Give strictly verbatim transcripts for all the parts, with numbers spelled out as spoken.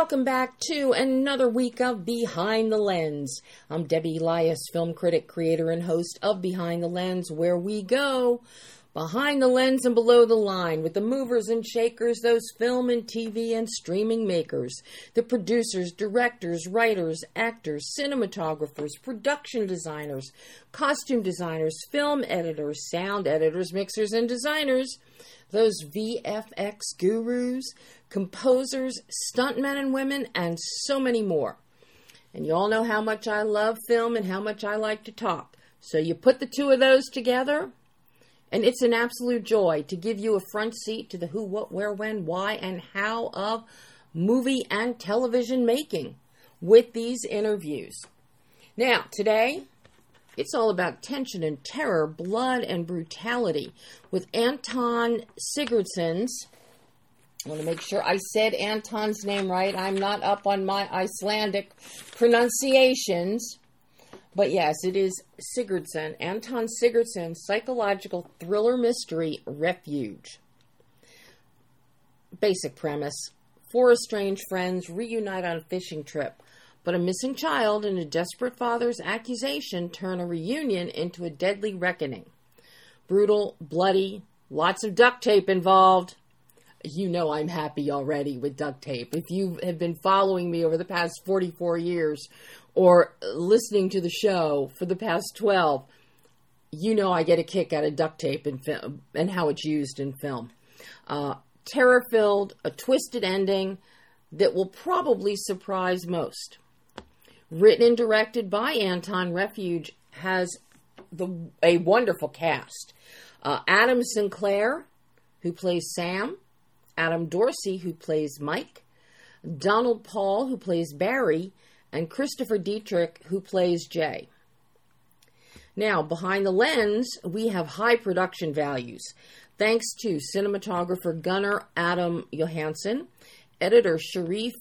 welcome back to another week of Behind the Lens. I'm Debbie Elias, film critic, creator, and host of Behind the Lens, where we go behind the lens and below the line with the movers and shakers, those film and T V and streaming makers, the producers, directors, writers, actors, cinematographers, production designers, costume designers, film editors, sound editors, mixers, and designers, those V F X gurus, composers, stuntmen and women, and so many more. And you all know how much I love film and how much I like to talk. So you put the two of those together, and it's an absolute joy to give you a front seat to the who, what, where, when, why, and how of movie and television making with these interviews. Now, today, it's all about tension and terror, blood and brutality with Anton Sigurdsson's. I want to make sure I said Anton's name right. I'm not up on my Icelandic pronunciations. But yes, it is Sigurdsson, Anton Sigurdsson's psychological thriller mystery, Refuge. Basic premise. Four estranged friends reunite on a fishing trip, but a missing child and a desperate father's accusation turn a reunion into a deadly reckoning. Brutal, bloody, lots of duct tape involved. You know I'm happy already with duct tape. If you have been following me over the past forty-four years or listening to the show for the past twelve, you know I get a kick out of duct tape in film and how it's used in film. Uh, terror-filled, a twisted ending that will probably surprise most. Written and directed by Anton, Refuge has the a wonderful cast. Uh, Adam Sinclair, who plays Sam. Adam Dorsey, who plays Mike, Donald Paul, who plays Barry, and Christopher Dietrich, who plays Jay. Now, behind the lens, we have high production values, thanks to cinematographer Gunnar Adam Johansson, editor Sharif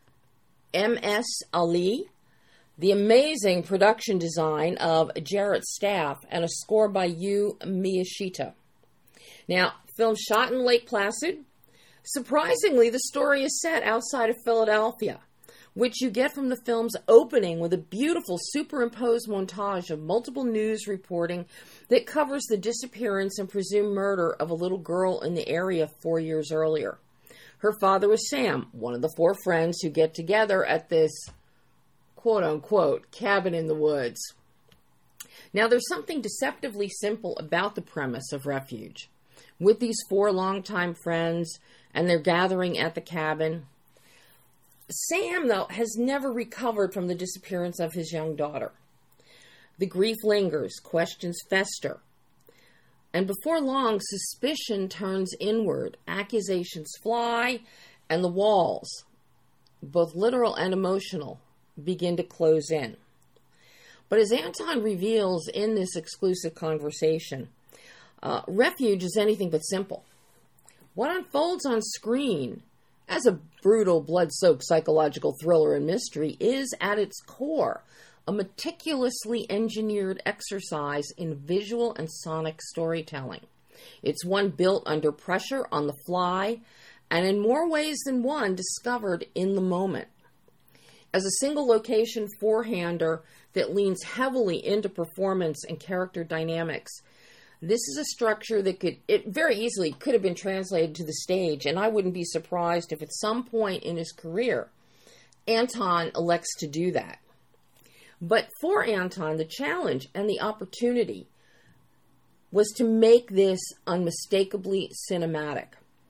M S Ali, the amazing production design of Jarrett Staff, and a score by Yu Miyashita. Now, film shot in Lake Placid. Surprisingly, the story is set outside of Philadelphia, which you get from the film's opening with a beautiful superimposed montage of multiple news reporting that covers the disappearance and presumed murder of a little girl in the area four years earlier. Her father was Sam, one of the four friends who get together at this quote-unquote cabin in the woods. Now, there's something deceptively simple about the premise of Refuge. With these four longtime friends and they're gathering at the cabin, Sam, though, has never recovered from the disappearance of his young daughter. The grief lingers, questions fester, and before long, suspicion turns inward, accusations fly, and the walls, both literal and emotional, begin to close in. But as Anton reveals in this exclusive conversation, uh, Refuge is anything but simple. What unfolds on screen as a brutal, blood-soaked psychological thriller and mystery is, at its core, a meticulously engineered exercise in visual and sonic storytelling. It's one built under pressure, on the fly, and in more ways than one, discovered in the moment. As a single location four-hander that leans heavily into performance and character dynamics, this is a structure that could, it very easily could have been translated to the stage, and I wouldn't be surprised if at some point in his career, Anton elects to do that. But for Anton, the challenge and the opportunity was to make this unmistakably cinematic.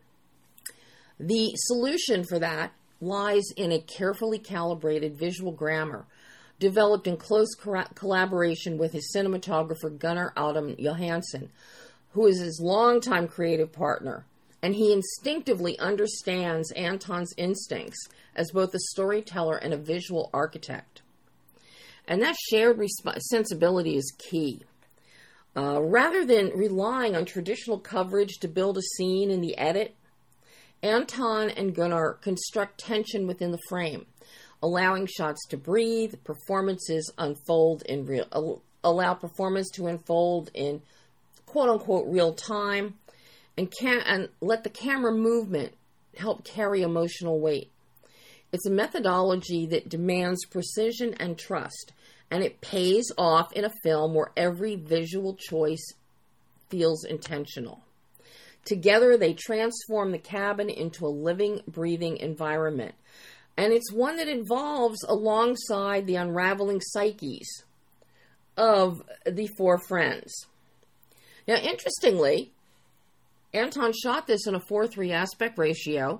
The solution for that lies in a carefully calibrated visual grammar developed in close collaboration with his cinematographer Gunnar Adam Johansson, who is his longtime creative partner, and he instinctively understands Anton's instincts as both a storyteller and a visual architect. And that shared resp- sensibility is key. Uh, rather than relying on traditional coverage to build a scene in the edit, Anton and Gunnar construct tension within the frame, allowing shots to breathe, performances unfold in real, allow performance to unfold in quote-unquote real time, and can and let the camera movement help carry emotional weight. It's a methodology that demands precision and trust, and it pays off in a film where every visual choice feels intentional. Together, they transform the cabin into a living, breathing environment. And it's one that involves alongside the unraveling psyches of the four friends. Now, interestingly, Anton shot this in a four three aspect ratio.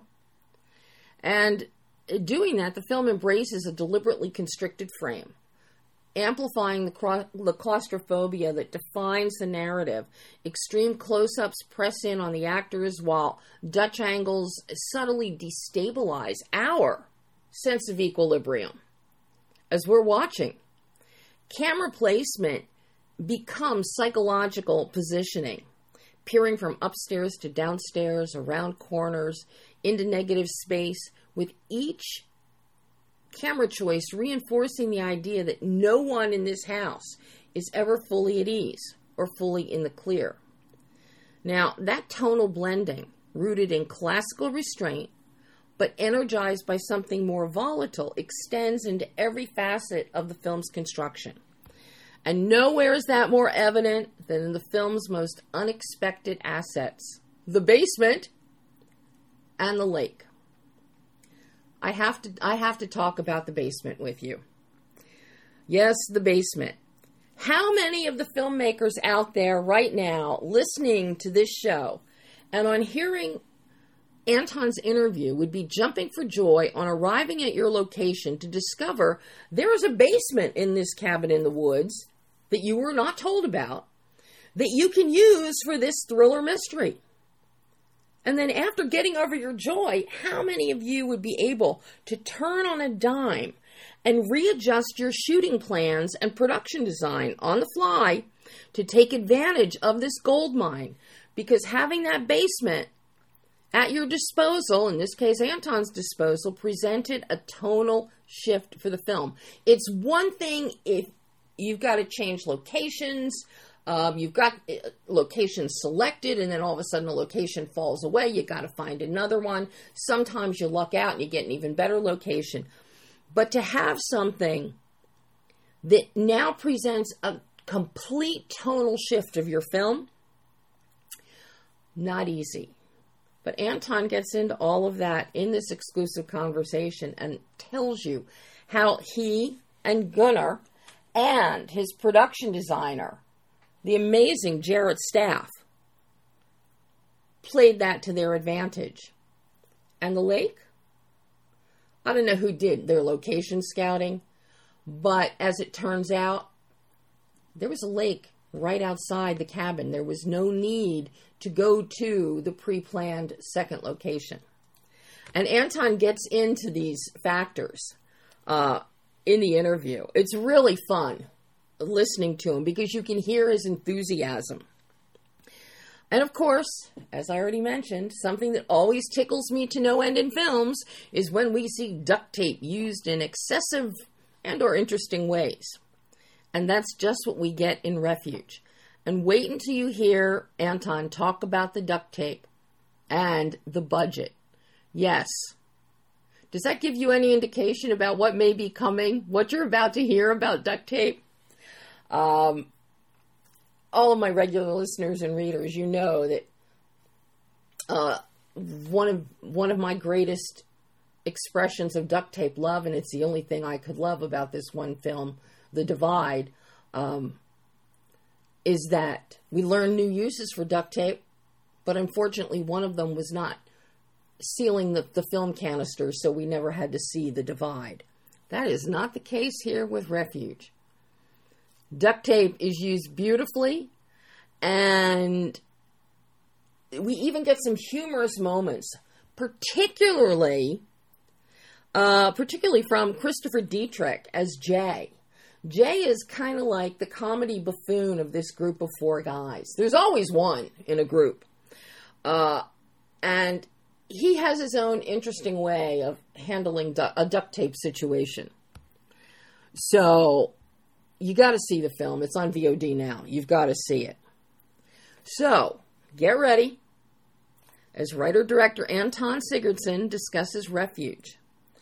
And doing that, the film embraces a deliberately constricted frame, amplifying the, cra- the claustrophobia that defines the narrative. Extreme close-ups press in on the actors, while Dutch angles subtly destabilize our sense of equilibrium as we're watching. Camera placement becomes psychological positioning, peering from upstairs to downstairs, around corners, into negative space, with each camera choice reinforcing the idea that no one in this house is ever fully at ease or fully in the clear. Now, that tonal blending, rooted in classical restraint, but energized by something more volatile, extends into every facet of the film's construction. And nowhere is that more evident than in the film's most unexpected assets, the basement and the lake. I have to I have to talk about the basement with you. Yes, the basement. How many of the filmmakers out there right now listening to this show and on hearing Anton's interview would be jumping for joy on arriving at your location to discover there is a basement in this cabin in the woods that you were not told about, that you can use for this thriller mystery? And then after getting over your joy, how many of you would be able to turn on a dime and readjust your shooting plans and production design on the fly to take advantage of this gold mine? Because having that basement at your disposal, in this case Anton's disposal, presented a tonal shift for the film. It's one thing if you've got to change locations, um, you've got locations selected, and then all of a sudden a location falls away. You've got to find another one. Sometimes you luck out and you get an even better location. But to have something that now presents a complete tonal shift of your film, not easy. But Anton gets into all of that in this exclusive conversation and tells you how he and Gunnar and his production designer, the amazing Jarrett Staff, played that to their advantage. And the lake? I don't know who did their location scouting, but as it turns out, there was a lake right outside the cabin. There was no need to go to the pre-planned second location. And Anton gets into these factors uh, in the interview. It's really fun listening to him because you can hear his enthusiasm. And of course, as I already mentioned, something that always tickles me to no end in films is when we see duct tape used in excessive and or interesting ways. And that's just what we get in Refuge. And wait until you hear Anton talk about the duct tape and the budget. Yes. Does that give you any indication about what may be coming? What you're about to hear about duct tape? Um, all of my regular listeners and readers, you know that uh, one of one of my greatest expressions of duct tape love, and it's the only thing I could love about this one film, The Divide, um, is that we learned new uses for duct tape, but unfortunately one of them was not sealing the, the film canister, so we never had to see the divide. That is not the case here with Refuge. Duct tape is used beautifully, and we even get some humorous moments, particularly, uh, particularly from Christopher Dietrich as Jay. Jay is kind of like the comedy buffoon of this group of four guys. There's always one in a group. Uh, and he has his own interesting way of handling du- a duct tape situation. So, you got to see the film. It's on V O D now. You've got to see it. So, get ready as writer-director Anton Sigurdsson discusses Refuge.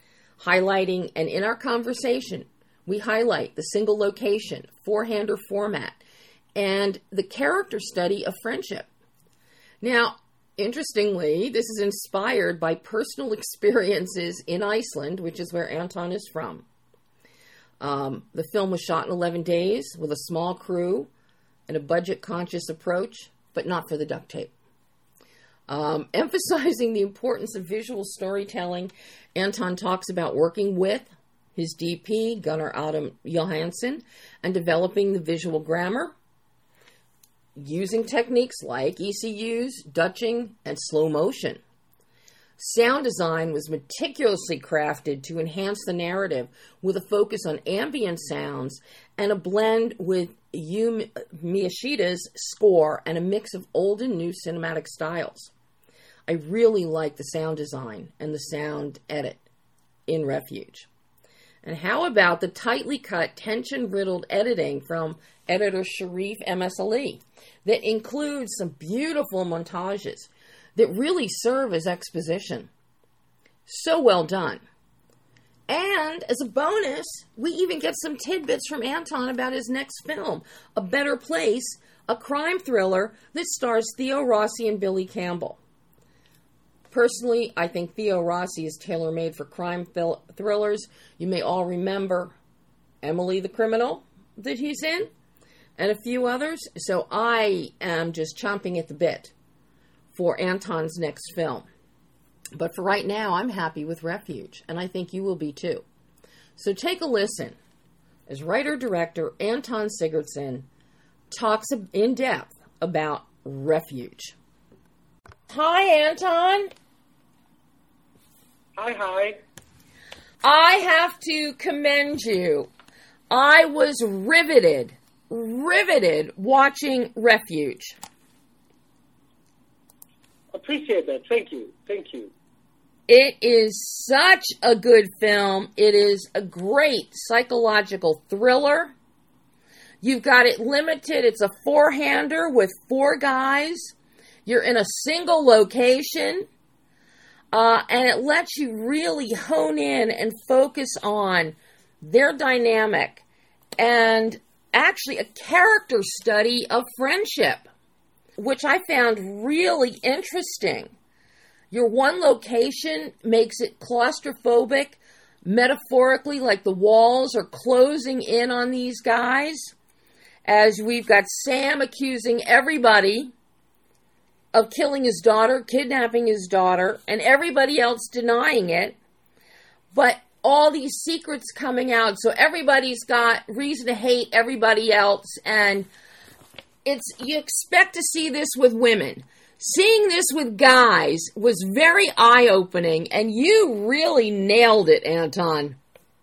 highlighting, and in our conversation, we highlight the single location, four-hander format, and the character study of friendship. Now, interestingly, this is inspired by personal experiences in Iceland, which is where Anton is from. Um, the film was shot in eleven days with a small crew and a budget-conscious approach, but not for the duct tape. Um, emphasizing the importance of visual storytelling, Anton talks about working with his D P, Gunnar Adam Johansson, and developing the visual grammar, using techniques like E C Us, Dutching, and slow motion. Sound design was meticulously crafted to enhance the narrative with a focus on ambient sounds and a blend with Yu Miyashida's score and a mix of old and new cinematic styles. I really like the sound design and the sound edit in Refuge. And how about the tightly cut, tension-riddled editing from editor Sharif M S Ali that includes some beautiful montages that really serve as exposition. So well done. And as a bonus, we even get some tidbits from Anton about his next film, A Better Place, a crime thriller that stars Theo Rossi and Billy Campbell. Personally, I think Theo Rossi is tailor-made for crime thil- thrillers. You may all remember Emily the Criminal that he's in, and a few others. So I am just chomping at the bit for Anton's next film. But for right now, I'm happy with Refuge, and I think you will be too. So take a listen as writer-director Anton Sigurdsson talks in depth about Refuge. Hi, Anton. Hi, hi. I have to commend you. I was riveted, riveted watching Refuge. Appreciate that. Thank you. Thank you. It is such a good film. It is a great psychological thriller. You've got it limited. It's a four-hander with four guys. You're in a single location. Uh, and it lets you really hone in and focus on their dynamic and actually a character study of friendship, which I found really interesting. Your one location makes it claustrophobic, metaphorically, like the walls are closing in on these guys, as we've got Sam accusing everybody of killing his daughter, kidnapping his daughter, and everybody else denying it. But all these secrets coming out, so everybody's got reason to hate everybody else, and it's you expect to see this with women. Seeing this with guys was very eye-opening, and you really nailed it, Anton.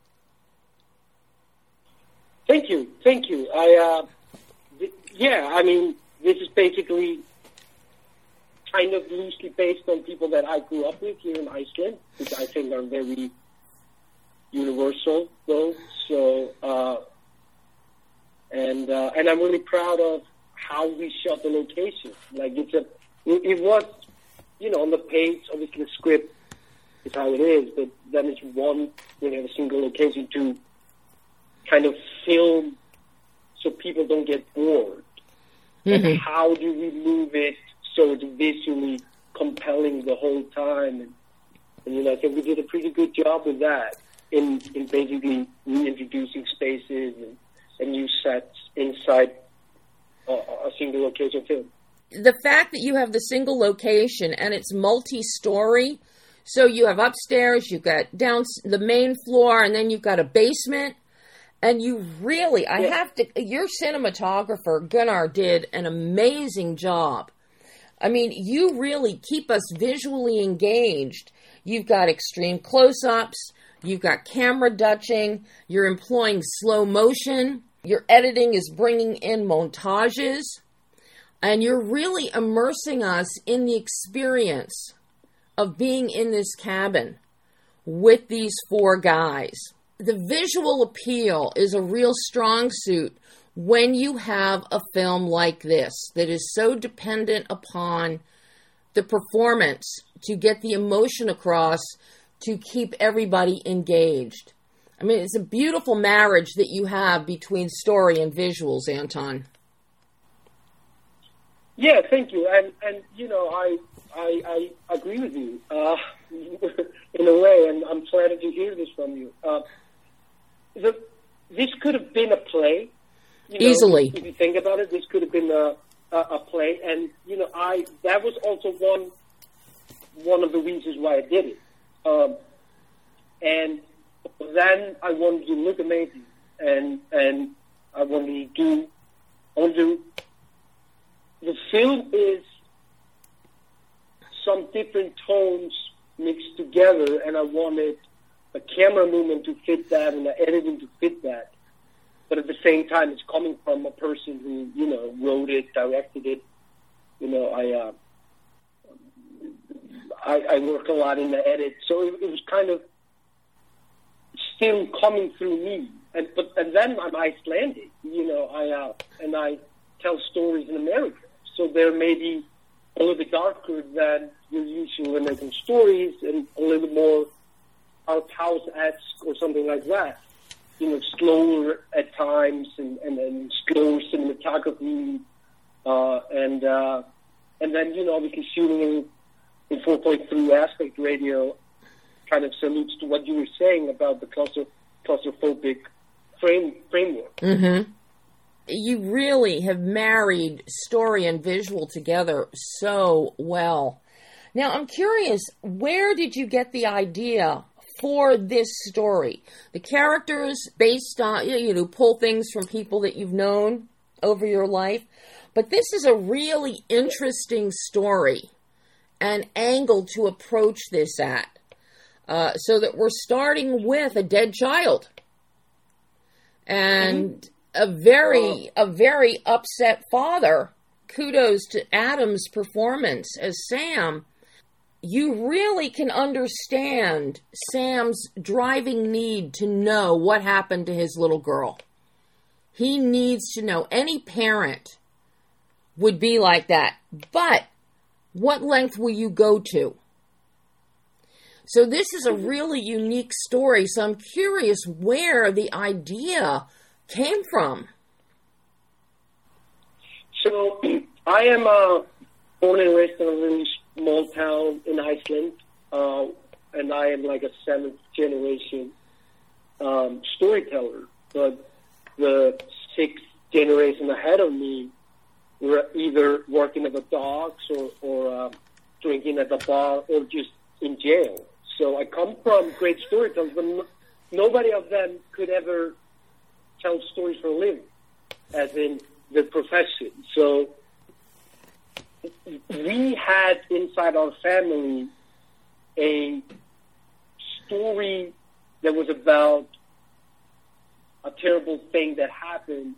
Thank you. Thank you. I, uh, th- yeah, I mean, this is basically kind of loosely based on people that I grew up with here in Iceland, which I think are very universal, though. So, uh, and uh, and I'm really proud of how we shot the location. Like it's a, it, it was, you know, on the page. Obviously, the script is how it is, but then it's one, you know, a single location to kind of film so people don't get bored. Mm-hmm. And how do we move it so it's visually compelling the whole time? And, and you know, I think we did a pretty good job with that in, in basically reintroducing spaces and, and new sets inside a, a single location film. The fact that you have the single location and it's multi-story, so you have upstairs, you've got down the main floor, and then you've got a basement. And you really, I yeah. have to, your cinematographer, Gunnar, did an amazing job. I mean, you really keep us visually engaged. You've got extreme close-ups, you've got camera dutching, you're employing slow motion, your editing is bringing in montages, and you're really immersing us in the experience of being in this cabin with these four guys. The visual appeal is a real strong suit when you have a film like this that is so dependent upon the performance to get the emotion across to keep everybody engaged. I mean, it's a beautiful marriage that you have between story and visuals, Anton. Yeah, thank you. And, and you know, I, I, I agree with you uh, in a way, and I'm flattered to hear this from you. Uh, the, this could have been a play. You know, Easily. If you think about it, this could have been a, a, a play. And, you know, I that was also one one of the reasons why I did it. Um, and then I wanted to look amazing. And and I wanted to do, I wanted to, the film is some different tones mixed together, and I wanted a camera movement to fit that and the editing to fit that. But at the same time, it's coming from a person who, you know, wrote it, directed it. You know, I uh, I, I work a lot in the edit, so it, it was kind of still coming through me. And but and then I'm Icelandic, you know, I uh, and I tell stories in America, so they're maybe a little bit darker than your usual American stories, and a little more art house-esque or something like that. You know, slower at times, and, and, and slower cinematography, uh, and uh, and then, you know, obviously shooting in, in four point three aspect radio kind of salutes to what you were saying about the claustro, claustrophobic frame framework. Mm-hmm. You really have married story and visual together so well. Now, I'm curious, where did you get the idea for this story? The characters based on, you know, pull things from people that you've known over your life. But this is a really interesting story and angle to approach this at. Uh, so that we're starting with a dead child. And mm-hmm. a very, a very upset father. Kudos to Adam's performance as Sam. You really can understand Sam's driving need to know what happened to his little girl. He needs to know. Any parent would be like that. But what length will you go to? So this is a really unique story. So I'm curious where the idea came from. So I am uh, born and raised in a really small town in Iceland, uh, and I am like a seventh generation um, storyteller. But the sixth generation ahead of me were either working at the docks or, or uh, drinking at the bar or just in jail. So I come from great storytellers, but no, nobody of them could ever tell stories for a living, as in the profession. So we had inside our family a story that was about a terrible thing that happened,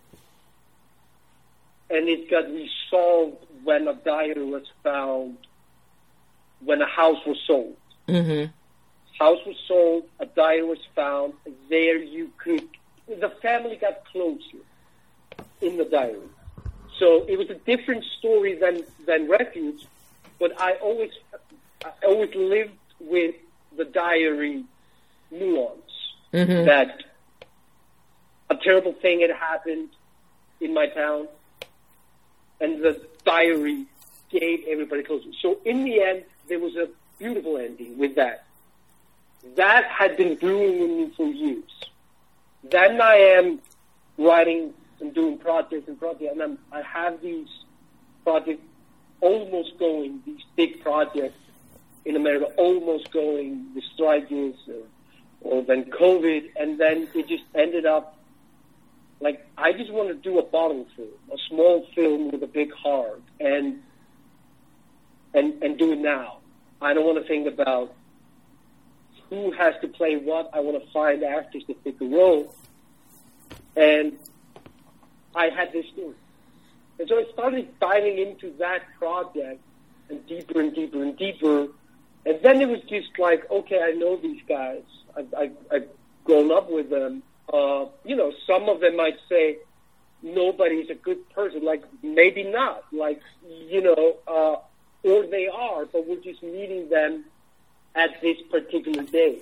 and it got resolved when a diary was found, when a house was sold. Mm-hmm. House was sold, a diary was found, there you could, the family got closer in the diary. So it was a different story than, than Refuge, but I always, I always lived with the diary nuance, mm-hmm. that a terrible thing had happened in my town, and the diary gave everybody closer. So in the end, there was a beautiful ending with that. That had been brewing in me for years. Then I am writing and doing projects and projects, and I'm, I have these projects almost going, these big projects in America almost going, the strike is, or, or then COVID, and then it just ended up like, I just want to do a bottle film, a small film with a big heart, and and and do it now. I don't want to think about who has to play what. I want to find actors to fit the role. And I had this story. And so I started diving into that project and deeper and deeper and deeper. And then it was just like, okay, I know these guys. I've, I've, I've grown up with them. Uh, you know, some of them might say nobody's a good person. Like, maybe not. Like, you know, uh, or they are, but we're just meeting them at this particular day.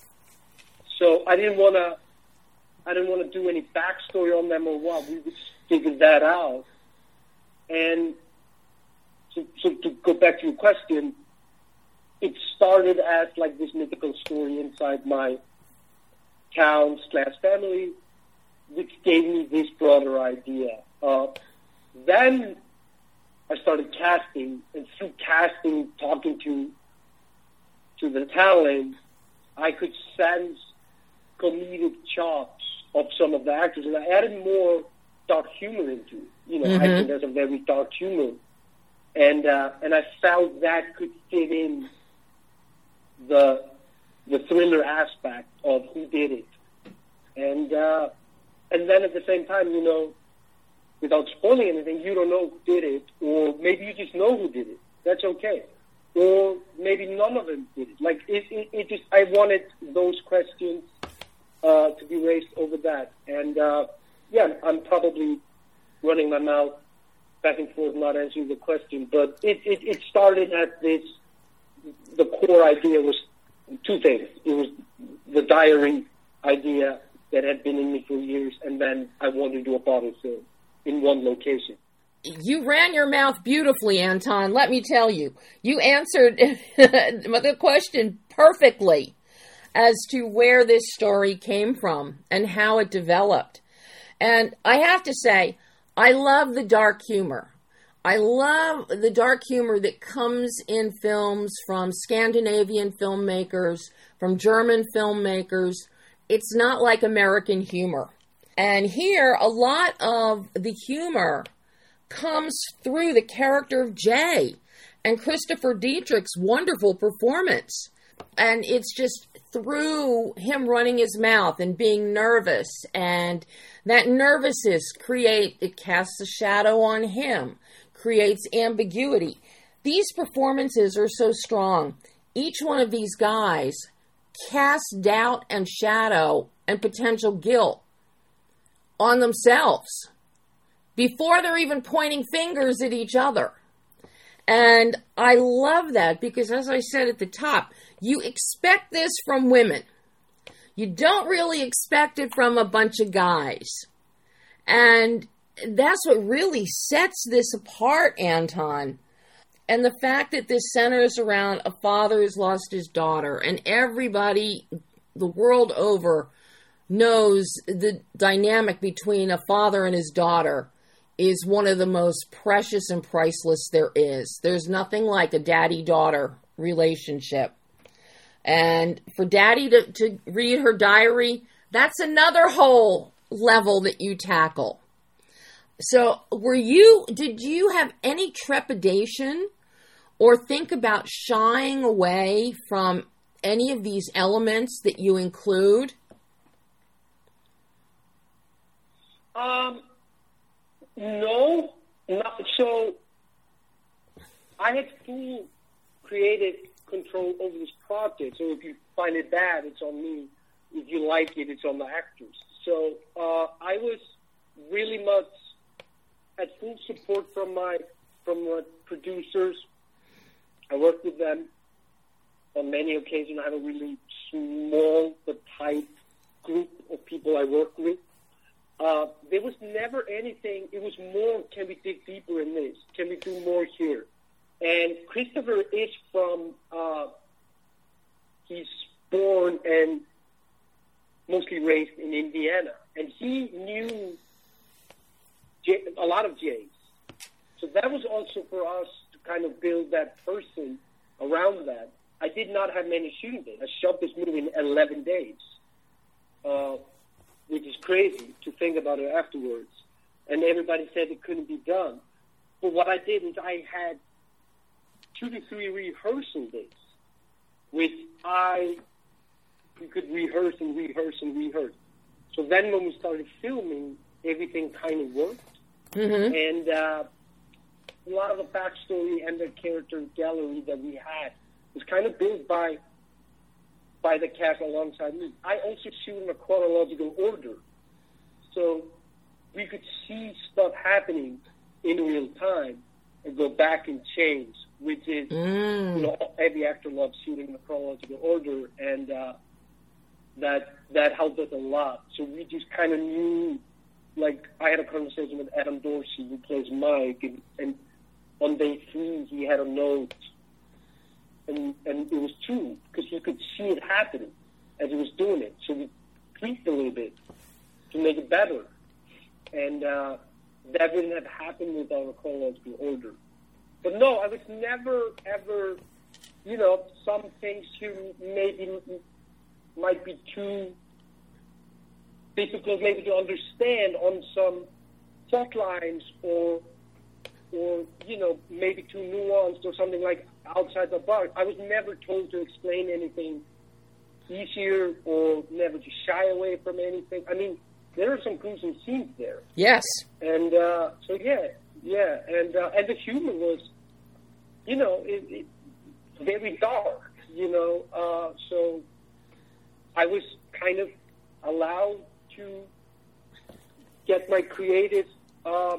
So I didn't want to, I didn't want to do any backstory on them or what. We would figure that out. And so, so to go back to your question, it started as like this mythical story inside my town slash family, which gave me this broader idea. Uh, then I started casting, and through casting, talking to to the talent, I could sense comedic chops of some of the actors, and I added more dark humor into it. You know, mm-hmm. I think there's a very dark humor, and uh, and I felt that could fit in the the thriller aspect of who did it, and uh, and then at the same time, you know, without spoiling anything, you don't know who did it, or maybe you just know who did it. That's okay, or maybe none of them did it. Like it, it, it just I wanted those questions uh, to be raised over that, and uh, yeah, I'm probably running my mouth back and forth, not answering the question, but it, it, it started at this. The core idea was two things. It was the diary idea that had been in me for years, and then I wanted to do a bottle film in one location. You ran your mouth beautifully, Anton. Let me tell you. You answered the question perfectly as to where this story came from and how it developed. And I have to say, I love the dark humor. I love the dark humor that comes in films from Scandinavian filmmakers, from German filmmakers. It's not like American humor. And here, a lot of the humor comes through the character of Jay and Christopher Dietrich's wonderful performance. And it's just through him running his mouth and being nervous, and that nervousness create it casts a shadow on him, creates ambiguity. These performances are so strong. Each one of these guys casts doubt and shadow and potential guilt on themselves before they're even pointing fingers at each other. And I love that because, as I said at the top, you expect this from women. You don't really expect it from a bunch of guys. And that's what really sets this apart, Anton. And the fact that this centers around a father who's lost his daughter, and everybody the world over knows the dynamic between a father and his daughter is one of the most precious and priceless there is. There's nothing like a daddy-daughter relationship. And for Daddy to, to read her diary, that's another whole level that you tackle. So were you, did you have any trepidation or think about shying away from any of these elements that you include? Um, no. Not, so I had full creative control over this project. So if you find it bad, it's on me. If you like it, it's on the actors. So uh, I was really much had full support from my from my producers. I worked with them on many occasions. I have a really small but tight group of people I work with. Uh, there was never anything. It was more, can we dig deeper in this? Can we do more here? And Christopher is from, uh, he's born and mostly raised in Indiana. And he knew J- a lot of Jays. So that was also for us to kind of build that person around that. I did not have many shooting days. I shot this movie in eleven days, uh, which is crazy to think about it afterwards. And everybody said it couldn't be done. But what I did is I had two to three rehearsal days, which I we could rehearse and rehearse and rehearse. So then when we started filming, everything kind of worked. Mm-hmm. And uh, a lot of the backstory and the character gallery that we had was kind of built by by the cast alongside me. I also shoot in a chronological order, so we could see stuff happening in real time. and go back and change, which is, Mm. you know, every actor loves shooting in the chronological order, and uh, that that helped us a lot. So we just kind of knew, like, I had a conversation with Adam Dorsey, who plays Mike, and, and on day three he had a note, and and it was true, because he could see it happening as he was doing it. So we tweaked a little bit to make it better. And uh, that wouldn't have happened without a chronological order. But no, I was never, ever, you know, some things you maybe might be too difficult maybe to understand on some plot lines, or, or, you know, maybe too nuanced or something like outside the box. I was never told to explain anything easier or never to shy away from anything. I mean, there are some gruesome scenes there. Yes. And uh, so, yeah, yeah. And uh, and the humor was, you know, it, it, very dark, you know. Uh, so I was kind of allowed to get my creative uh,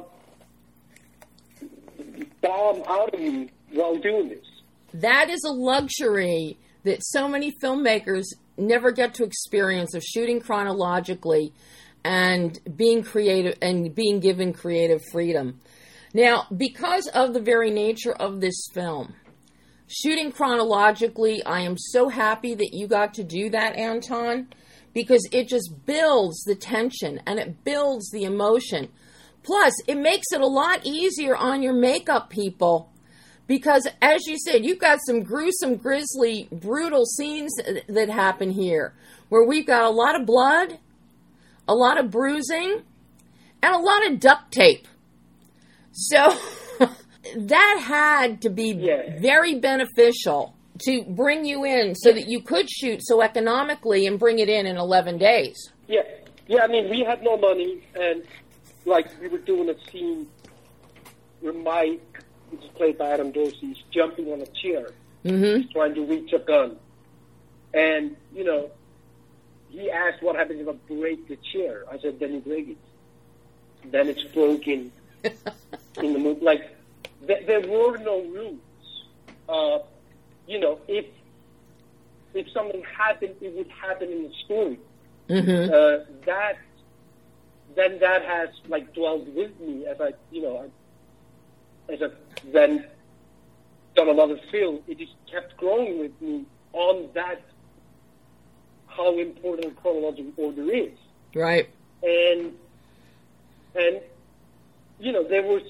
bomb out of me while doing this. That is a luxury that so many filmmakers never get to experience, of shooting chronologically and being creative and being given creative freedom. Now, because of the very nature of this film, shooting chronologically, I am so happy that you got to do that, Anton, because it just builds the tension and it builds the emotion. Plus, it makes it a lot easier on your makeup people, because, as you said, you've got some gruesome, grisly, brutal scenes that happen here, where we've got a lot of blood, a lot of bruising, and a lot of duct tape. So that had to be yeah. very beneficial to bring you in so that you could shoot so economically and bring it in in eleven days. Yeah, yeah. I mean, we had no money, and like we were doing a scene where Mike, which is played by Adam Dorsey, is jumping on a chair, Mm-hmm. trying to reach a gun, and you know, he asked, "What happens if I break the chair?" I said, "Then you break it. Then it's broken." In the movie, like th- there were no rules. Uh, you know, if if something happened, it would happen in the story. Mm-hmm. Uh, that then that has like dwelled with me as I, you know, as I then done another film. It just kept growing with me on that, how important chronological order is. Right. And and you know, there was,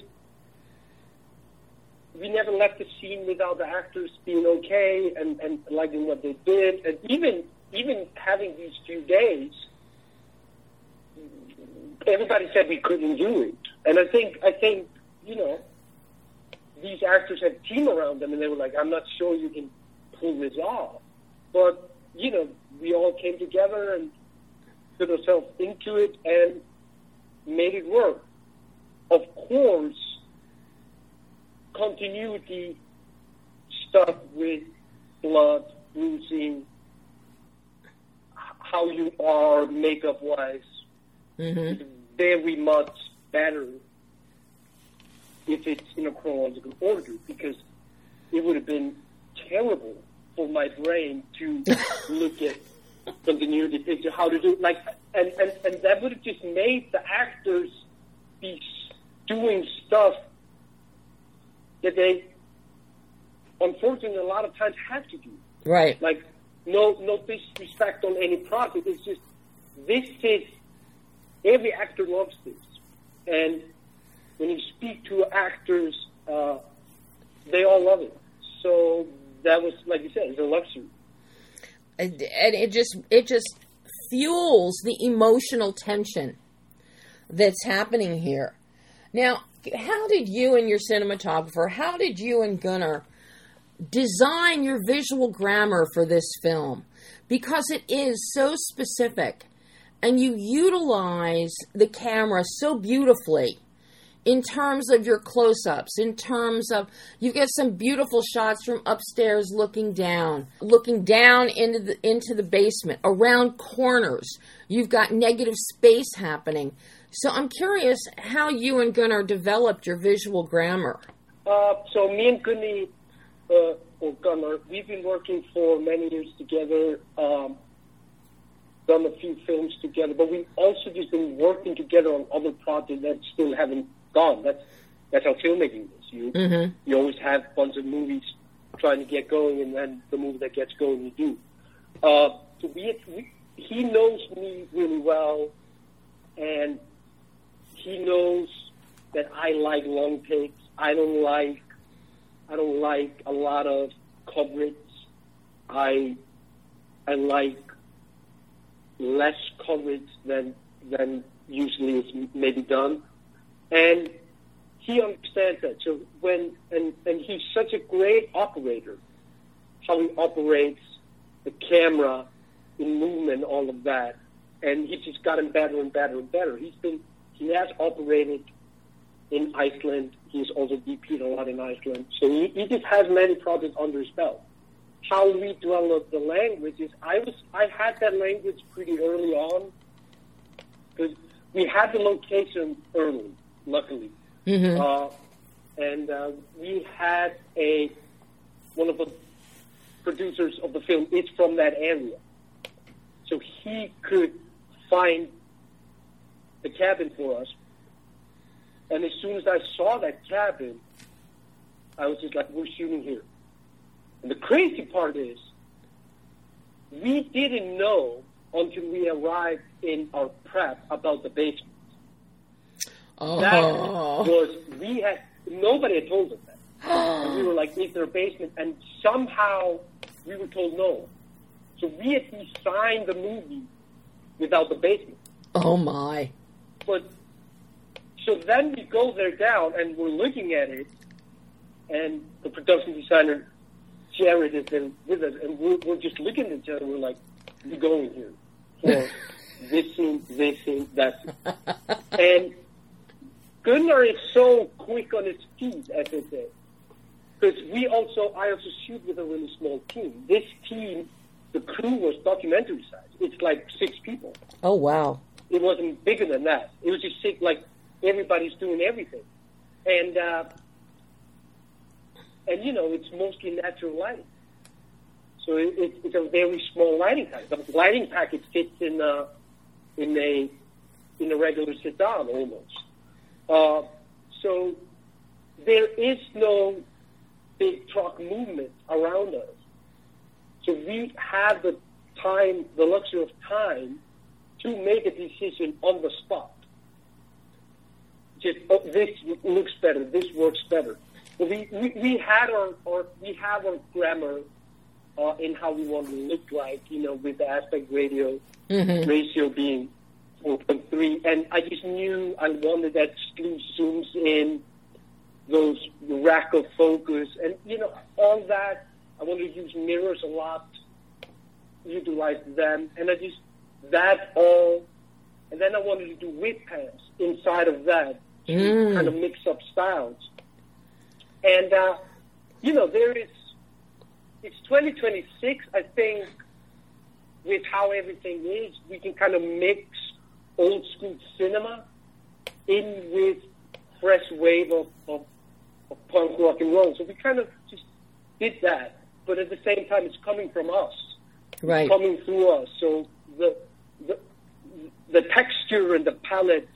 we never left the scene without the actors being okay and, and liking what they did. And even even having these few days, everybody said we couldn't do it. And I think, I think you know, these actors had a team around them, and they were like, "I'm not sure you can pull this off." But, you know, we all came together and put ourselves into it and made it work. Of course, continuity stuff with blood, bruising, how you are makeup-wise, Mm-hmm. is very much better if it's in a chronological order, because it would have been terrible for my brain to look at continuity picture, how to do like, and, and, and that would have just made the actors be doing stuff that they, unfortunately, a lot of times have to do. Right. Like, no, no disrespect on any project. It's just, this is, every actor loves this. And when you speak to actors, uh, they all love it. So that was, like you said, it's a luxury. And and it just it just fuels the emotional tension that's happening here. Now, how did you and your cinematographer, how did you and Gunnar design your visual grammar for this film? Because it is so specific, and you utilize the camera so beautifully in terms of your close-ups, in terms of, you get some beautiful shots from upstairs looking down, looking down into the into the basement, around corners. You've got negative space happening. So I'm curious how you and Gunnar developed your visual grammar. Uh, so me and Gunny, uh, or Gunnar, we've been working for many years together, um, done a few films together, but we've also just been working together on other projects that still haven't gone. That's that's how filmmaking is. You Mm-hmm. you always have a bunch of movies trying to get going, and then the movie that gets going you do. Uh, so we, we, he knows me really well, and he knows that I like long takes. I don't like I don't like a lot of coverage. I I like less coverage than than usually is maybe done, and he understands that. So when and and he's such a great operator, how he operates the camera in movement, all of that, and he's just gotten better and better and better. He's been he has operated in Iceland. He's also D P'd a lot in Iceland. So he, he just has many projects under his belt. How we developed the language is I was I had that language pretty early on because we had the location early, luckily. Mm-hmm. Uh, and uh, we had a one of the producers of the film is from that area. So he could find the cabin for us. And as soon as I saw that cabin, I was just like, we're shooting here. And the crazy part is, we didn't know until we arrived in our prep about the basement. Oh. That was, we had, nobody had told us that. And we were like, is there a basement? And somehow we were told no. So we had designed the movie without the basement. Oh, my. But so then we go there down, and we're looking at it, and the production designer, Jared, is there with us, and we're, we're just looking at each other, and we're like, we're going here for this scene, this scene, that scene. And Gunnar is so quick on his feet, as they say, because we also, I also shoot with a really small team. This team, the crew was documentary size. It's like six people. Oh, wow. It wasn't bigger than that. It was just six, like, everybody's doing everything. And, uh, and you know, it's mostly natural lighting. So it, it, it's a very small lighting package. The lighting package fits in a, in a, in a regular sit-down almost. Uh, so there is no big truck movement around us. So we have the time, the luxury of time to make a decision on the spot. Just, oh, this looks better, this works better. But we, we, we had our, our, we have our grammar uh, in how we want to look like, you know, with the aspect ratio, Mm-hmm. ratio being four point three. And I just knew I wanted that slew zooms in, those rack of focus, and, you know, all that. I wanted to use mirrors a lot, utilize them, and I just, that all, and then I wanted to do whip pans inside of that to Mm. kind of mix up styles. And, uh, you know, there is, it's twenty twenty-six, I think, with how everything is, we can kind of mix old school cinema in with fresh wave of, of, of punk rock and roll. So we kind of just did that, but at the same time, it's coming from us. Right. Coming through us. So the, the, the texture and the palette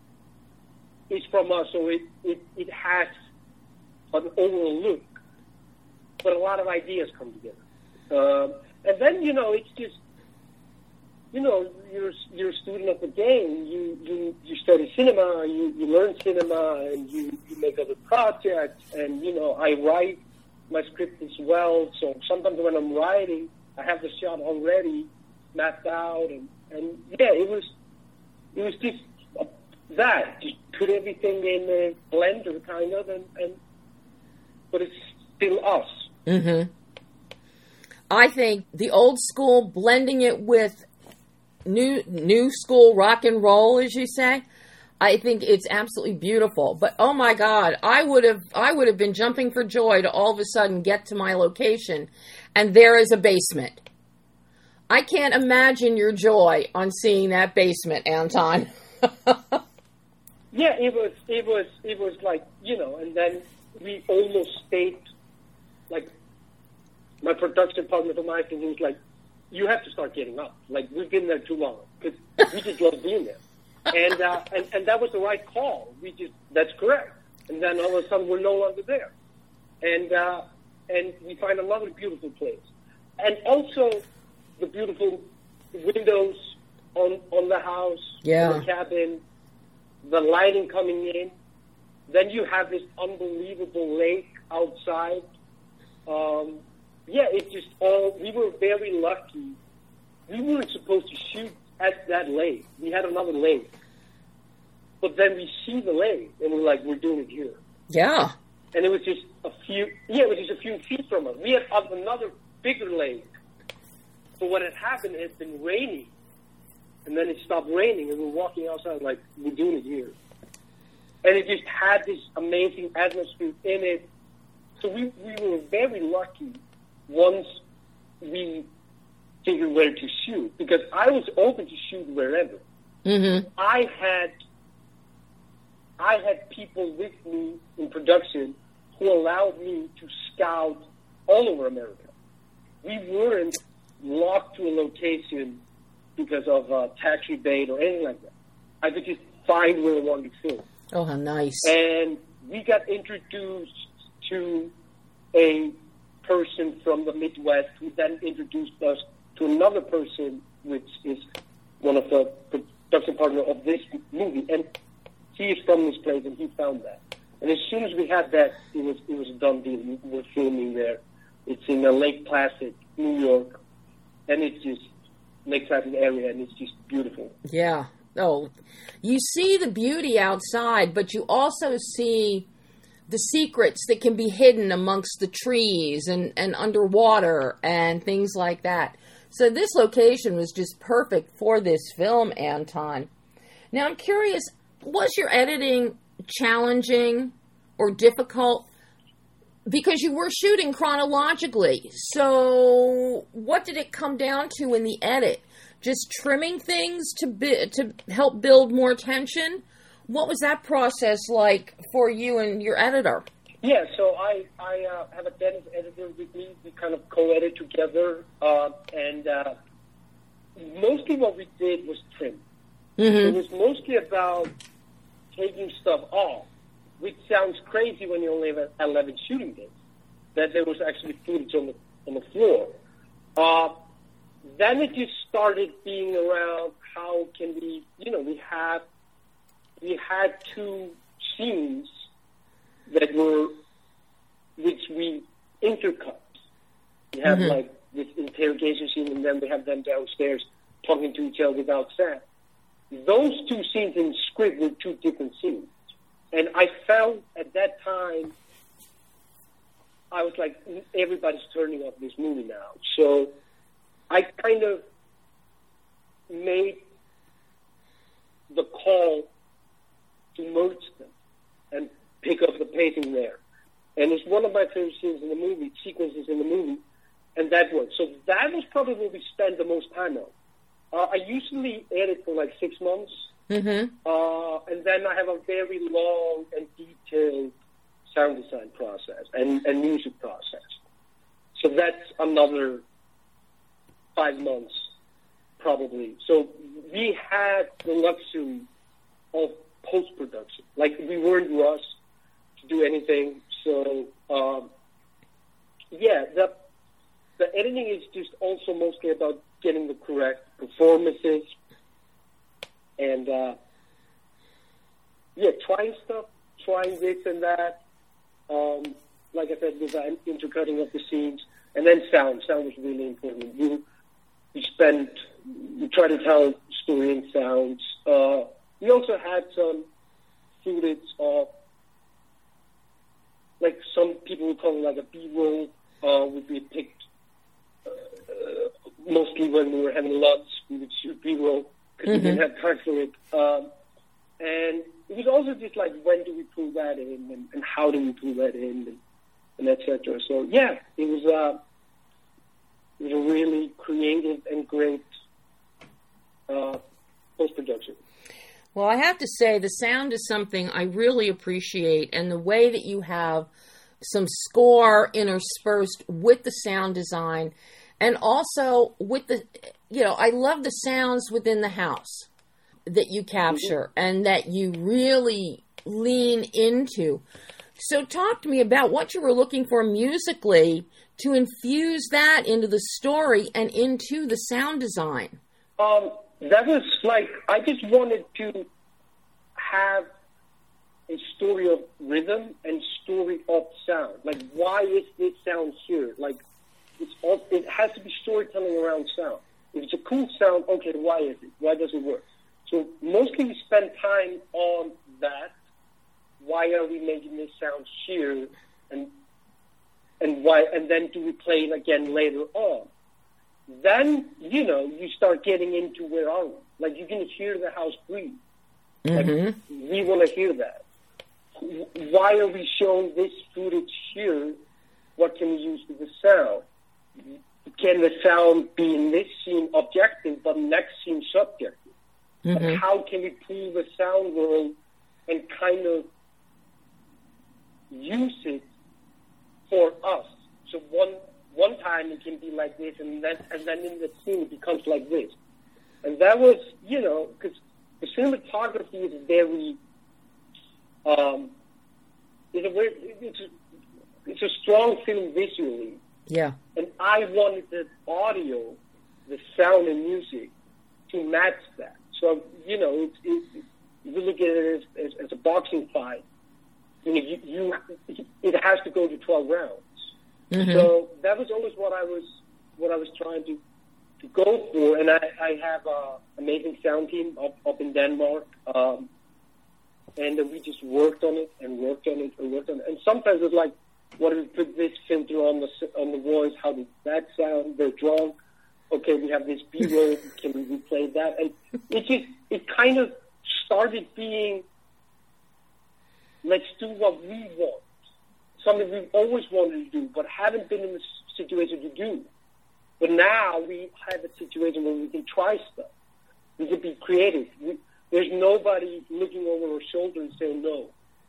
is from us, so it, it, it has an overall look, but a lot of ideas come together. Um, and then, you know, it's just, you know, you're you're a student of the game. You you, you study cinema, you, you learn cinema, and you, you make other projects. And, you know, I write my script as well, so sometimes when I'm writing, I have the shot already mapped out. And, and yeah, it was, it was just that. Just put everything in a blender, kind of, and, and but it's still us. Mm-hmm. I think the old school, blending it with new new school rock and roll, as you say, I think it's absolutely beautiful. But oh my God, I would have I would have been jumping for joy to all of a sudden get to my location, and there is a basement. I can't imagine your joy on seeing that basement, Anton. Yeah, it was, it was, it was like, you know, and then we almost stayed, like, my production partner from Iceland was like, you have to start getting up. Like, we've been there too long, because we just love being there. And, uh, and and that was the right call. We just, that's correct. And then all of a sudden, we're no longer there. And, uh, and we find another beautiful place. And also, the beautiful windows on on the house, yeah. the cabin, the lighting coming in. Then you have this unbelievable lake outside. Um, yeah, it just all, we were very lucky. We weren't supposed to shoot at that lake. We had another lake. But then we see the lake, and we're like, we're doing it here. Yeah. And it was just a few, yeah, it was just a few feet from us. We had another bigger lake. But what had happened, it had been raining. And then it stopped raining, and we're walking outside like, we're doing it here. And it just had this amazing atmosphere in it. So we, we were very lucky once we figured where to shoot. Because I was open to shoot wherever. Mm-hmm. I had I had people with me in production who allowed me to scout all over America. We weren't locked to a location because of uh, tax rebate or anything like that. I could just find where I wanted to film. Oh, how nice. And we got introduced to a person from the Midwest who then introduced us to another person, which is one of the production partners of this movie. And he is from this place, and he found that. And as soon as we had that, it was it was a done deal. We were filming there. It's in uh, Lake Placid, New York. And it's just Lake Placid area, and it's just beautiful. Yeah. Oh, you see the beauty outside, but you also see the secrets that can be hidden amongst the trees and, and underwater and things like that. So this location was just perfect for this film, Anton. Now, I'm curious, was your editing challenging or difficult? Because you were shooting chronologically. So what did it come down to in the edit? Just trimming things to bi- to help build more tension? What was that process like for you and your editor? Yeah, so I, I uh, have a Dennis editor with me. We kind of co-edit together. Uh, and uh, mostly what we did was trim. Mm-hmm. It was mostly about taking stuff off, which sounds crazy when you only have eleven shooting days, that there was actually footage on the, on the floor. Uh, then it just started being around how can we, you know, we had, we had two scenes that were, which we intercut. We have mm-hmm. like this interrogation scene, and then we have them downstairs talking to each other without sound. Those two scenes in the script were two different scenes. And I felt at that time, I was like, everybody's turning off this movie now. So I kind of made the call to merge them and pick up the pacing there. And it's one of my favorite scenes in the movie, sequences in the movie, and that worked. So that was probably what we spent the most time on. Uh, I usually edit for like six months. Mm-hmm. Uh, and then I have a very long and detailed sound design process and, and music process. So that's another five months, probably. So we had the luxury of post-production. Like, we weren't rushed to do anything. So, um, yeah, the, the editing is just also mostly about getting the correct performances. And, uh, yeah, trying stuff, trying this and that. Um, like I said, with the intercutting of the scenes. And then sound. Sound was really important. You, you spent, you try to tell story in sounds. Uh, we also had some footage of, like some people would call it like a B-roll, uh, would be picked, uh, mostly when we were having lunch, we would shoot B-roll. Because mm-hmm. we didn't have time for it. Um, and it was also just like, when do we pull that in, and, and how do we pull that in, and, and et cetera. So, yeah, it was, uh, it was a really creative and great uh, post-production. Well, I have to say, the sound is something I really appreciate, and the way that you have some score interspersed with the sound design, and also with the, you know, I love the sounds within the house that you capture mm-hmm. and that you really lean into. So talk to me about what you were looking for musically to infuse that into the story and into the sound design. Um, that was like, I just wanted to have a story of rhythm and story of sound. Like, why is this sound here? Like, it's all, it has to be storytelling around sound. If it's a cool sound, okay, why is it? Why does it work? So mostly we spend time on that. Why are we making this sound here? And and why? And then do we play it again later on? Then, you know, you start getting into where are we? Like, you can hear the house breathe. Mm-hmm. Like, we want to hear that. Why are we showing this footage here? What can we use with the sound? Can the sound be in this scene objective, but next scene subjective? Mm-hmm. Like, how can we pull the sound world and kind of use it for us? So one one time it can be like this, and then and then in the scene it becomes like this. And that was, you know, because the cinematography is very, um, it's a very, it's a, it's a strong film visually. Yeah. And I wanted the audio, the sound and music to match that. So, you know, it's, it, you look at it as, as, as a boxing fight. You know, you, you, it has to go to twelve rounds. Mm-hmm. So that was always what I was, what I was trying to, to go for. And I, I have an amazing sound team up, up in Denmark. Um, and we just worked on it and worked on it and worked on it. And sometimes it's like, what if we put this filter on the on the voice? How does that sound? They're drunk. Okay, we have this B-roll. Can we replay that? And it just, it kind of started being, let's do what we want. Something we've always wanted to do, but haven't been in the situation to do. But now we have a situation where we can try stuff. We can be creative. We, there's nobody looking over our shoulder and saying no.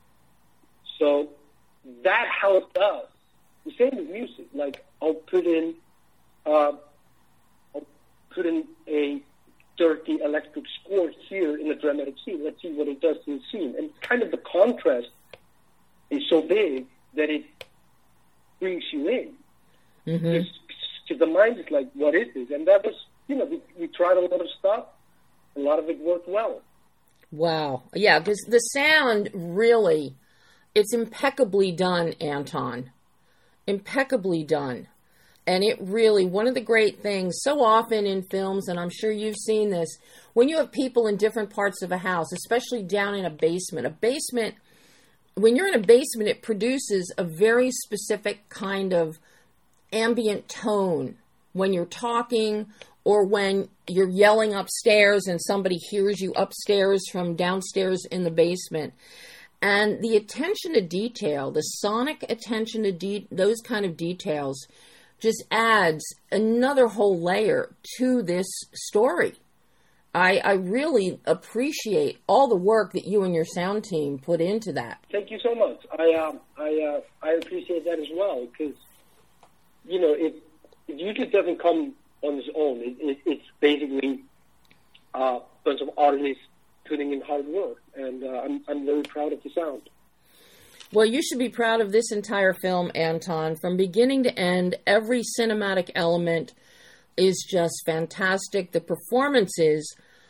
So that helped us. The same with music. Like, I'll put in, uh, I'll put in a dirty electric score here in a dramatic scene. Let's see what it does to the scene. And kind of the contrast is so big that it brings you in. Mm-hmm. To the mind, it's like, what is this? And that was, you know, we, we tried a lot of stuff. A lot of it worked well. Wow. Yeah, because the sound really, it's impeccably done, Anton. Impeccably done. And it really, one of the great things, so often in films, and I'm sure you've seen this, when you have people in different parts of a house, especially down in a basement, a basement, when you're in a basement, it produces a very specific kind of ambient tone when you're talking or when you're yelling upstairs and somebody hears you upstairs from downstairs in the basement. And the attention to detail, the sonic attention to de- those kind of details just adds another whole layer to this story. I, I really appreciate all the work that you and your sound team put into that. Thank you so much. I um, I uh, I appreciate that as well, because, you know, it, it usually doesn't come on its own. It, it, it's basically uh, a bunch of artists putting in hard work, and uh, I'm I'm very proud of the sound. Well, you should be proud of this entire film, Anton. From beginning to end, every cinematic element is just fantastic. The performances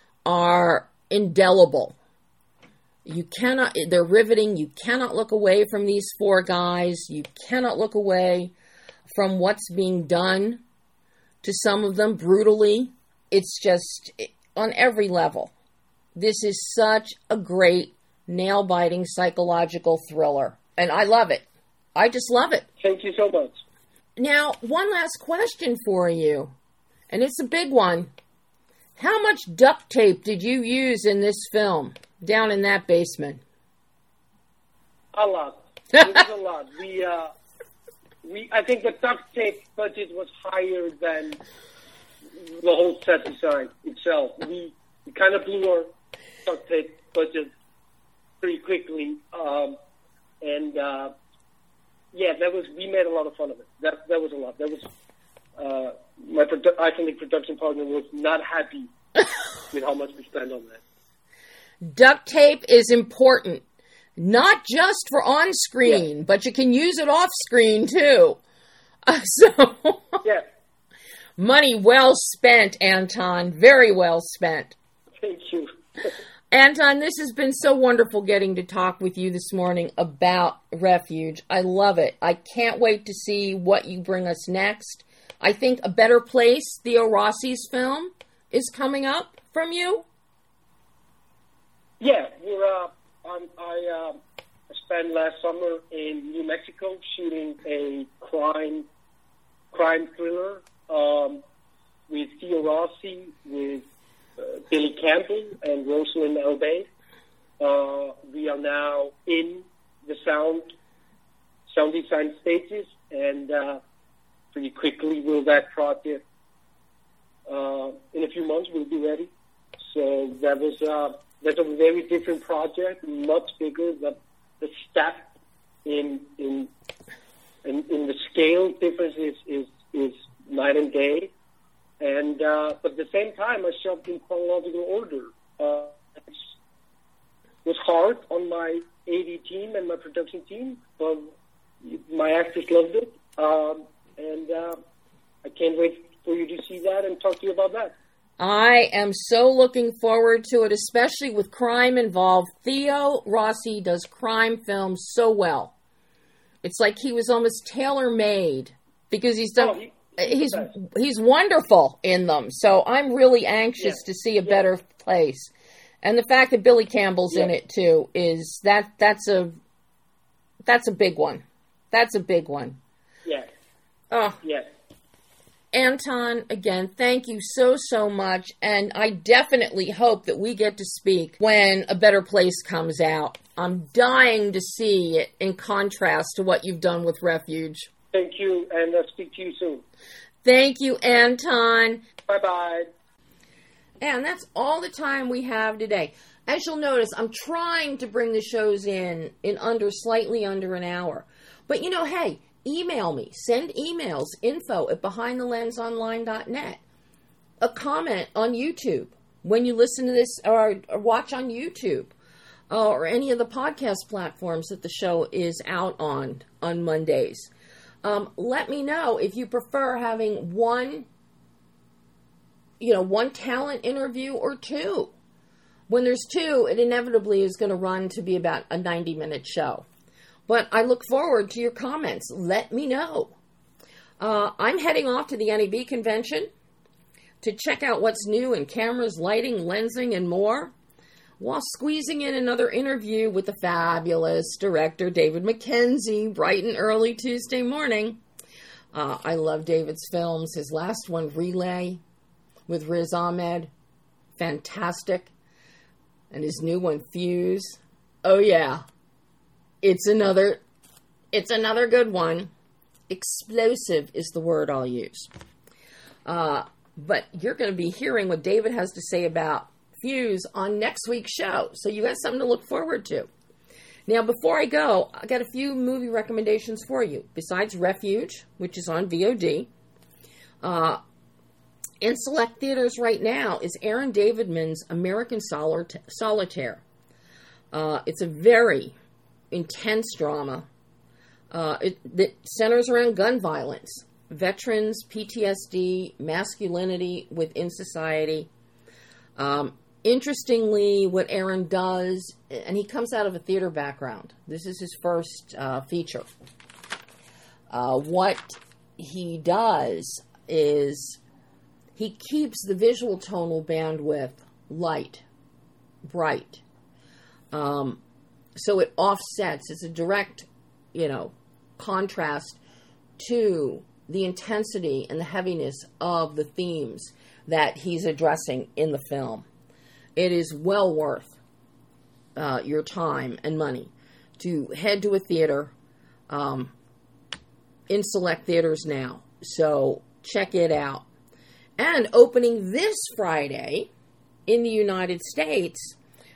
are indelible. You cannot, they're riveting. You cannot look away from these four guys. You cannot look away from what's being done to some of them brutally. It's just on every level. This is such a great, nail-biting psychological thriller. And I love it. I just love it. Thank you so much. Now, one last question for you. And it's a big one. How much duct tape did you use in this film, down in that basement? A lot. It was a lot. We, uh, we, I think the duct tape budget was higher than the whole set design itself. We, we kind of blew our duct tape budget pretty quickly. Um, and uh, yeah, that was we made a lot of fun of it. That that was a lot. That was uh, my produ- Icelandic production partner was not happy with how much we spent on that. Duct tape is important, not just for on screen, yeah. but you can use it off screen too. Uh, so yeah. Money well spent, Anton. Very well spent. Thank you. Anton, this has been so wonderful getting to talk with you this morning about Refuge. I love it. I can't wait to see what you bring us next. I think A Better Place, Theo Rossi's film, is coming up from you. Yeah, we're, uh, I'm, I uh, spent last summer in New Mexico shooting a crime crime thriller um, with Theo Rossi, with uh, Billy Campbell and Rosalind Elbay. Uh, we are now in the sound sound design stages, and uh, pretty quickly will that project, uh, in a few months, we'll be ready. So that was uh, that's a very different project, much bigger. The the step in in in, in the scale difference is, is is night and day, and uh, but at the same time, I shot in chronological order. Uh, it was hard on my A D team and my production team, but my actors loved it, um, and uh, I can't wait for you to see that and talk to you about that. I am so looking forward to it, especially with crime involved. Theo Rossi does crime films so well. It's like he was almost tailor-made because he's done. Oh, he, he's he's wonderful in them. So I'm really anxious yeah. to see A yeah. Better Place, and the fact that Billy Campbell's yeah. in it too is that that's a that's a big one. That's a big one. Yeah. Oh. Yeah. Anton, again, thank you so, so much, and I definitely hope that we get to speak when A Better Place comes out. I'm dying to see it in contrast to what you've done with Refuge. Thank you, and I'll speak to you soon. Thank you, Anton. Bye-bye. And that's all the time we have today. As you'll notice, I'm trying to bring the shows in in under, slightly under an hour. But, you know, hey, email me. Send emails, info at behind the lens online dot net. A comment on YouTube when you listen to this or, or watch on YouTube uh, or any of the podcast platforms that the show is out on on Mondays. Um, let me know if you prefer having one, you know, one talent interview or two. When there's two, it inevitably is going to run to be about a ninety-minute show. But I look forward to your comments. Let me know. Uh, I'm heading off to the N A B convention to check out what's new in cameras, lighting, lensing, and more, while squeezing in another interview with the fabulous director David Mackenzie bright and early Tuesday morning. Uh, I love David's films. His last one, Relay, with Riz Ahmed, fantastic. And his new one, Fuse. Oh, yeah. It's another, it's another good one. Explosive is the word I'll use. Uh, but you're going to be hearing what David has to say about Fuse on next week's show. So you got something to look forward to. Now, before I go, I got a few movie recommendations for you. Besides Refuge, which is on V O D, uh, in select theaters right now is Aaron Davidman's American Solitaire. Uh, it's a very intense drama. Uh, it, it centers around gun violence, veterans, P T S D, masculinity within society. Um, interestingly, what Aaron does, and he comes out of a theater background. This is his first uh, feature. Uh, what he does is he keeps the visual tonal bandwidth light, bright. Um, So it offsets, it's a direct, you know, contrast to the intensity and the heaviness of the themes that he's addressing in the film. It is well worth uh, your time and money to head to a theater um, in select theaters now. So check it out. And opening this Friday in the United States,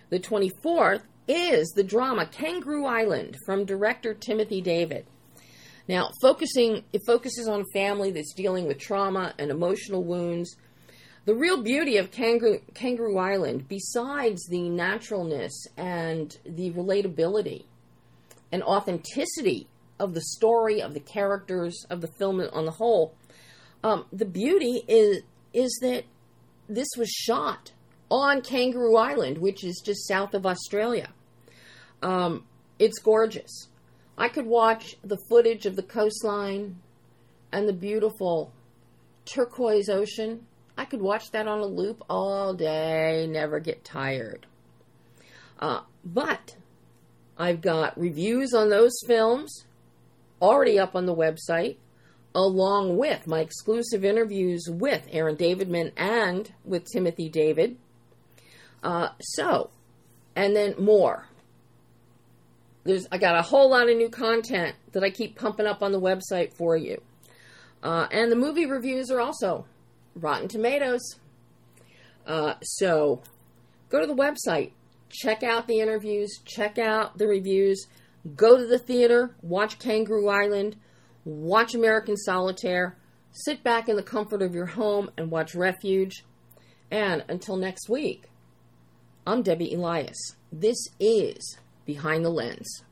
The twenty-fourth is the drama Kangaroo Island from director Timothy David. Now, focusing it focuses on a family that's dealing with trauma and emotional wounds. The real beauty of Kangaroo, Kangaroo Island, besides the naturalness and the relatability and authenticity of the story, of the characters, of the film on the whole, um, the beauty is is that this was shot on Kangaroo Island, which is just south of Australia. Um, it's gorgeous. I could watch the footage of the coastline and the beautiful turquoise ocean. I could watch that on a loop all day, never get tired. Uh, but I've got reviews on those films already up on the website, along with my exclusive interviews with Aaron Davidman and with Timothy David. Uh, so, and then more. There's, I got a whole lot of new content that I keep pumping up on the website for you. Uh, and the movie reviews are also Rotten Tomatoes. Uh, so go to the website, check out the interviews, check out the reviews, go to the theater, watch Kangaroo Island, watch American Solitaire, sit back in the comfort of your home and watch Refuge. And until next week, I'm Debbie Elias. This is Behind the Lens.